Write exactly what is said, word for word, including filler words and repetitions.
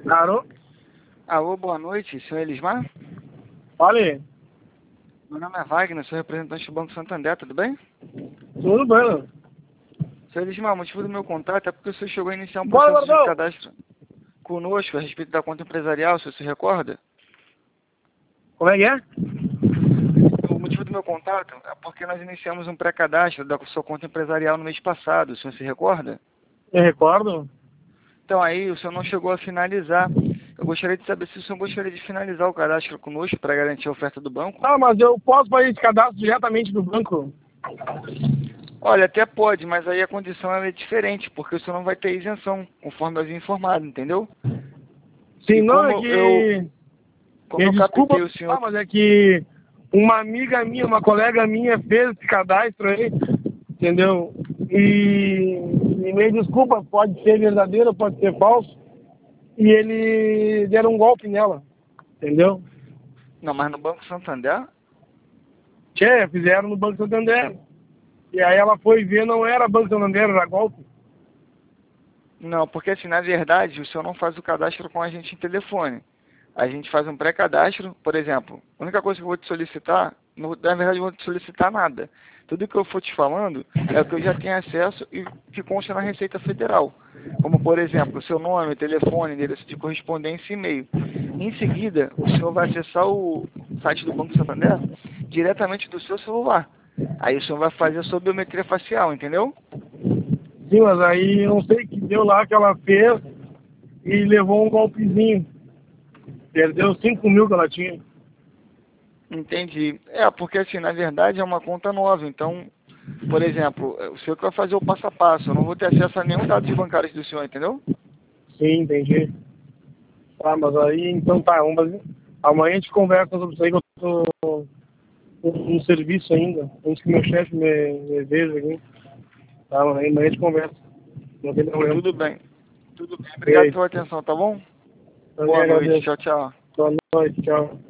Alô? Alô, boa noite, senhor Elismar? Fale. Meu nome é Wagner, sou representante do Banco Santander, tudo bem? Tudo bem. Senhor Elismar, o motivo do meu contato é porque o senhor chegou a iniciar um Bora, processo de Gordão. cadastro conosco a respeito da conta empresarial, o senhor se recorda? Como é que é? O motivo do meu contato é porque nós iniciamos um pré-cadastro da sua conta empresarial no mês passado, o senhor se recorda? Eu recordo. Então aí o senhor não chegou a finalizar. Eu gostaria de saber se o senhor gostaria de finalizar o cadastro conosco para garantir a oferta do banco. Ah, mas eu posso fazer esse cadastro diretamente do banco? Olha, até pode, mas aí a condição ela é diferente, porque o senhor não vai ter isenção, conforme eu havia informado, entendeu? Sim, E não, como é eu, que... como Me eu desculpa, captei o ah, senhor... mas é que uma amiga minha, uma colega minha fez esse cadastro aí, entendeu? E, e me desculpa, pode ser verdadeiro, pode ser falso. E eles deram um golpe nela, entendeu? Não, mas no Banco Santander? Tchê, fizeram no Banco Santander. E aí ela foi ver, não era Banco Santander, era golpe. Não, porque assim, na verdade, o senhor não faz o cadastro com a gente em telefone. A gente faz um pré-cadastro, por exemplo, a única coisa que eu vou te solicitar, não- na verdade eu vou te solicitar nada. Tudo que eu for te falando é o que eu já tenho acesso e que consta na Receita Federal. Como, por exemplo, o seu nome, telefone, endereço de correspondência e e-mail. Em seguida, o senhor vai acessar o site do Banco Santander diretamente do seu celular. Aí o senhor vai fazer a sua biometria facial, entendeu? Sim, mas aí não sei o que deu lá que ela fez e levou um golpezinho. Perdeu cinco mil que ela tinha. Entendi. É, porque assim, na verdade é uma conta nova, então, por exemplo, o senhor que vai fazer o passo a passo, eu não vou ter acesso a nenhum dados bancários do senhor, entendeu? Sim, entendi. Tá, mas aí então tá, vamos fazer. Amanhã a gente conversa sobre isso aí que eu tô no serviço ainda, antes que meu chefe me, me veja aqui. Tá, mas aí amanhã a gente conversa. Não tem problema. Tudo bem. Tudo bem. E Obrigado aí? pela atenção, tá bom? Também Boa noite. agradeço. Tchau, tchau. Boa noite, tchau.